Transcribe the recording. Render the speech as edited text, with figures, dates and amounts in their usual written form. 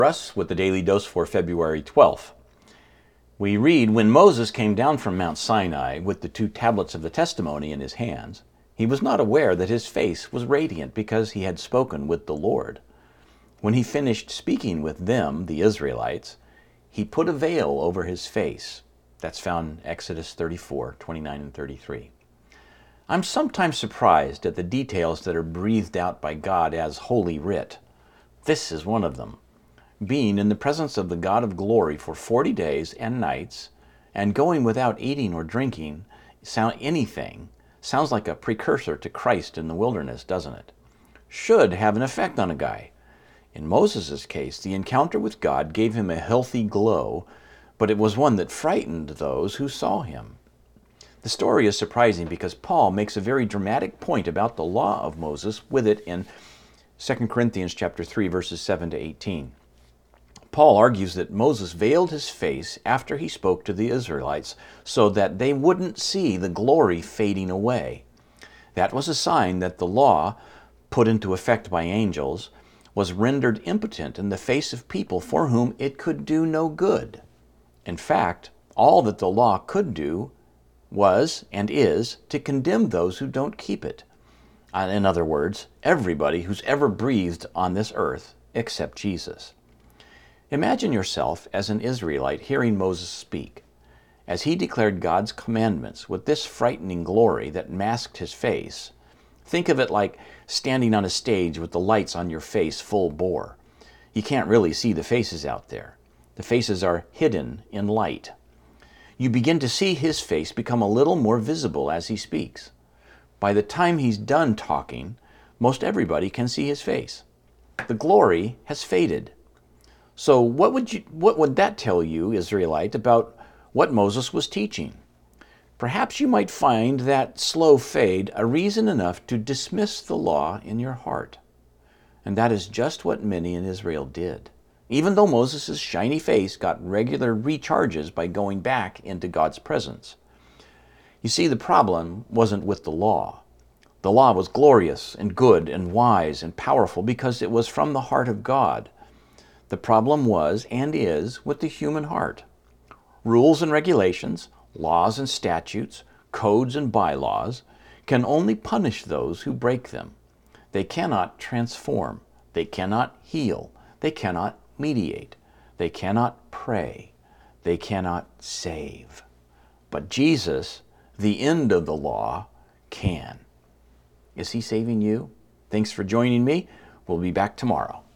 For us with the Daily Dose for February 12th. We read, when Moses came down from Mount Sinai with the 2 tablets of the testimony in his hands, he was not aware that his face was radiant because he had spoken with the Lord. When he finished speaking with them, the Israelites, he put a veil over his face. That's found in Exodus 34, 29 and 33. I'm sometimes surprised at the details that are breathed out by God as Holy Writ. This is one of them. Being in the presence of the God of glory for 40 days and nights, and going without eating or drinking anything, sounds like a precursor to Christ in the wilderness, doesn't it? Should have an effect on a guy. In Moses' case, the encounter with God gave him a healthy glow, but it was one that frightened those who saw him. The story is surprising because Paul makes a very dramatic point about the law of Moses with it in 2 Corinthians chapter 3, verses 7 to 18. Paul argues that Moses veiled his face after he spoke to the Israelites so that they wouldn't see the glory fading away. That was a sign that the law, put into effect by angels, was rendered impotent in the face of people for whom it could do no good. In fact, all that the law could do was and is to condemn those who don't keep it. In other words, everybody who's ever breathed on this earth except Jesus. Imagine yourself as an Israelite hearing Moses speak. As he declared God's commandments with this frightening glory that masked his face, think of it like standing on a stage with the lights on your face full bore. You can't really see the faces out there. The faces are hidden in light. You begin to see his face become a little more visible as he speaks. By the time he's done talking, most everybody can see his face. The glory has faded. So what would that tell you, Israelite, about what Moses was teaching? Perhaps you might find that slow fade a reason enough to dismiss the law in your heart. And that is just what many in Israel did. Even though Moses' shiny face got regular recharges by going back into God's presence. You see, the problem wasn't with the law. The law was glorious and good and wise and powerful because it was from the heart of God. The problem was and is with the human heart. Rules and regulations, laws and statutes, codes and bylaws can only punish those who break them. They cannot transform. They cannot heal. They cannot mediate. They cannot pray. They cannot save. But Jesus, the end of the law, can. Is he saving you? Thanks for joining me. We'll be back tomorrow.